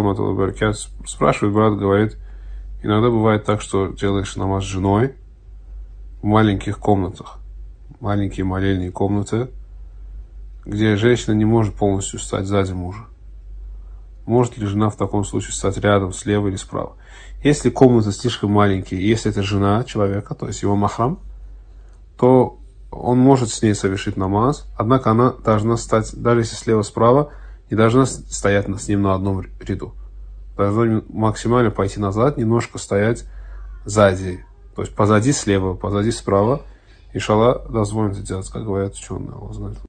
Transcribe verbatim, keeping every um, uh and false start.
раматуллахи ва баракатух. Спрашивает брат, говорит, иногда бывает так, что делаешь намаз с женой в маленьких комнатах, маленькие молельные комнаты, где женщина не может полностью встать сзади мужа. Может ли жена в таком случае встать рядом, слева или справа? Если комнаты слишком маленькие, если это жена человека, то есть его махрам, то он может с ней совершить намаз, однако она должна стать, даже если слева-справа, не должна стоять с ним на одном ряду. Должна максимально пойти назад, немножко стоять сзади. То есть позади слева, позади справа. Иншаллах, дозволено это делать, как говорят ученые.